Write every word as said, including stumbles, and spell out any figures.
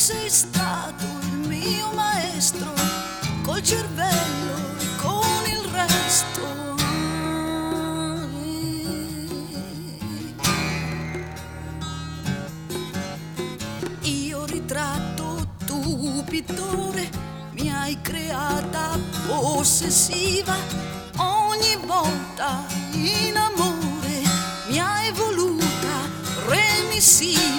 sei stato il mio maestro, col cervello e con il resto. Io ritratto, tu pittore, mi hai creata possessiva, ogni volta in amore mi hai voluta remissiva.